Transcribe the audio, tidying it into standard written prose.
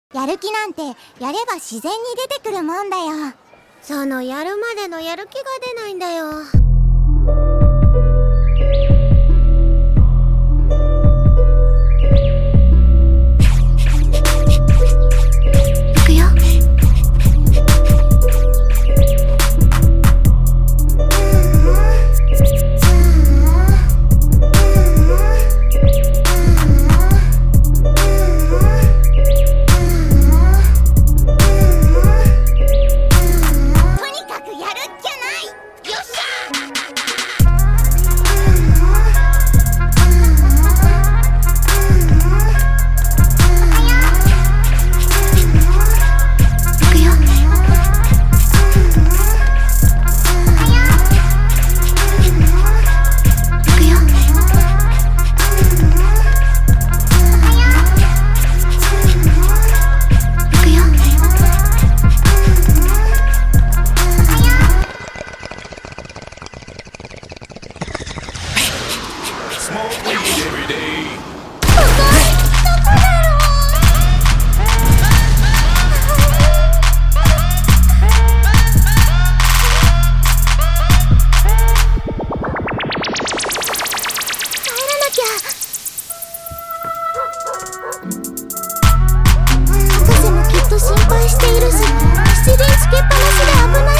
やる気なんてやれば自然に出てくるもんだよ。そのやるまでのやる気が出ないんだよ。行くよ。博士もきっと心配しているし、出現つけっぱなしで危ない。